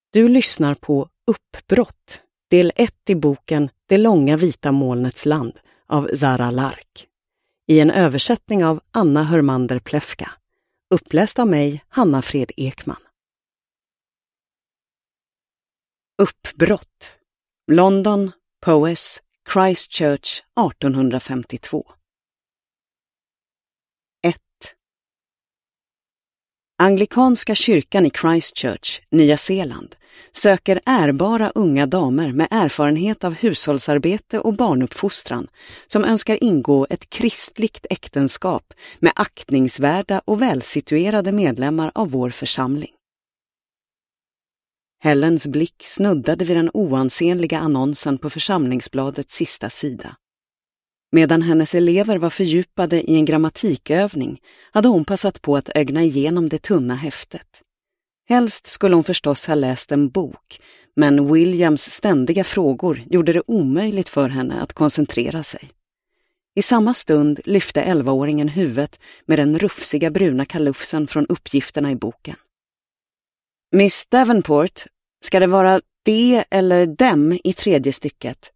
Du lyssnar på Uppbrott, del 1 i boken Det långa vita molnets land av Zara Lark. I en översättning av Anna Hörmander Plefka. Uppläst av mig, Hanna Fred Ekman. Uppbrott. London, Powys, Christchurch 1852. 1. Anglikanska kyrkan i Christchurch, Nya Zeeland, söker ärbara unga damer med erfarenhet av hushållsarbete och barnuppfostran som önskar ingå ett kristligt äktenskap med aktningsvärda och välsituerade medlemmar av vår församling. Helens blick snuddade vid den oansenliga annonsen på församlingsbladets sista sida. Medan hennes elever var fördjupade i en grammatikövning hade hon passat på att ögna igenom det tunna häftet. Helst skulle hon förstås ha läst en bok, men Williams ständiga frågor gjorde det omöjligt för henne att koncentrera sig. I samma stund lyfte 11-åringen huvudet med den rufsiga bruna kalufsen från uppgifterna i boken. Miss Davenport, ska det vara det eller dem i tredje stycket?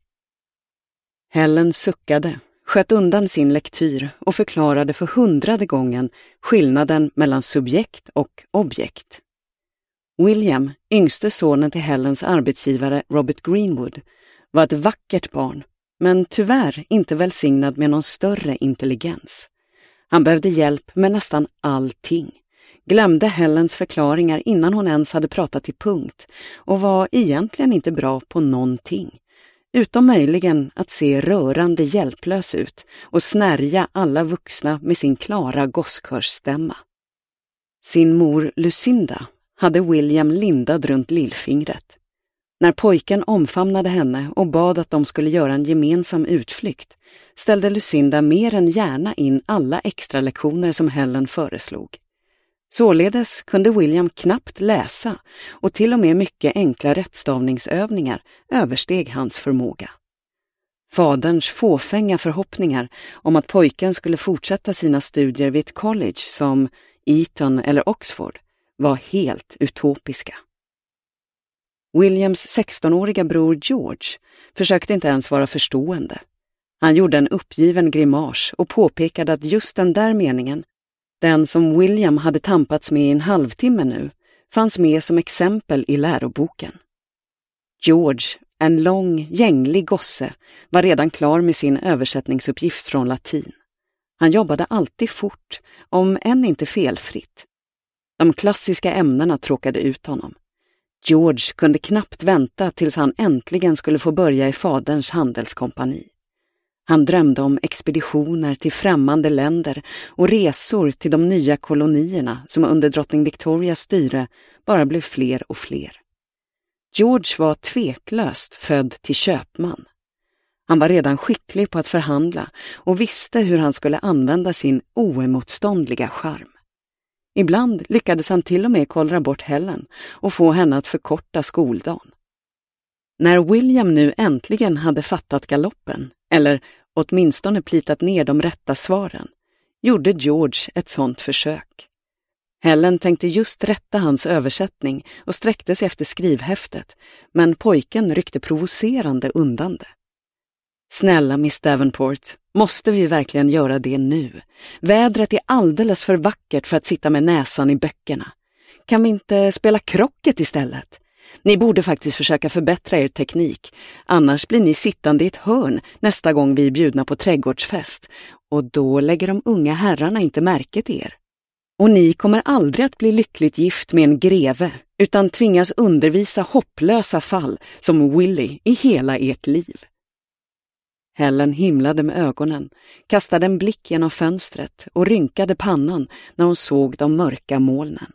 Helen suckade, sköt undan sin lektyr och förklarade för 100:e gången skillnaden mellan subjekt och objekt. William, yngste sonen till Helens arbetsgivare Robert Greenwood, var ett vackert barn, men tyvärr inte välsignad med någon större intelligens. Han behövde hjälp med nästan allting. Glömde Helens förklaringar innan hon ens hade pratat till punkt och var egentligen inte bra på någonting. Utom möjligen att se rörande hjälplös ut och snärja alla vuxna med sin klara gosskörsstämma. Sin mor Lucinda hade William lindad runt lillfingret. När pojken omfamnade henne och bad att de skulle göra en gemensam utflykt ställde Lucinda mer än gärna in alla extra lektioner som Helen föreslog. Således kunde William knappt läsa och till och med mycket enkla rättstavningsövningar översteg hans förmåga. Faderns fåfänga förhoppningar om att pojken skulle fortsätta sina studier vid ett college som Eton eller Oxford var helt utopiska. Williams 16-åriga bror George försökte inte ens vara förstående. Han gjorde en uppgiven grimas och påpekade att just den där meningen, den som William hade tampats med i en halvtimme nu, fanns med som exempel i läroboken. George, en lång, gänglig gosse, var redan klar med sin översättningsuppgift från latin. Han jobbade alltid fort, om än inte felfritt. De klassiska ämnena tråkade ut honom. George kunde knappt vänta tills han äntligen skulle få börja i faderns handelskompani. Han drömde om expeditioner till främmande länder och resor till de nya kolonierna som under drottning Victorias styre bara blev fler och fler. George var tveklöst född till köpman. Han var redan skicklig på att förhandla och visste hur han skulle använda sin oemotståndliga charm. Ibland lyckades han till och med kollra bort Helen och få henne att förkorta skoldagen. När William nu äntligen hade fattat galoppen, eller åtminstone plitat ner de rätta svaren, gjorde George ett sådant försök. Helen tänkte just rätta hans översättning och sträckte sig efter skrivhäftet, men pojken ryckte provocerande undan det. Snälla Miss Davenport, måste vi verkligen göra det nu? Vädret är alldeles för vackert för att sitta med näsan i böckerna. Kan vi inte spela krocket istället? Ni borde faktiskt försöka förbättra er teknik, annars blir ni sittande i ett hörn nästa gång vi är bjudna på trädgårdsfest, och då lägger de unga herrarna inte märke till er. Och ni kommer aldrig att bli lyckligt gift med en greve, utan tvingas undervisa hopplösa fall som Willy i hela ert liv. Helen himlade med ögonen, kastade en blick genom fönstret och rynkade pannan när hon såg de mörka molnen.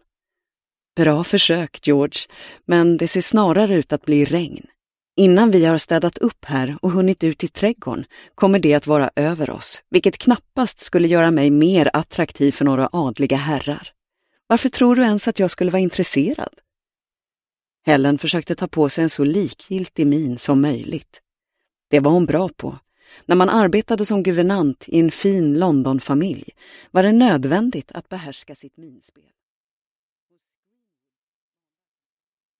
Bra försök, George, men det ser snarare ut att bli regn. Innan vi har städat upp här och hunnit ut i trädgården kommer det att vara över oss, vilket knappast skulle göra mig mer attraktiv för några adliga herrar. Varför tror du ens att jag skulle vara intresserad? Helen försökte ta på sig en så likgiltig min som möjligt. Det var hon bra på. När man arbetade som guvernant i en fin Londonfamilj var det nödvändigt att behärska sitt minspel.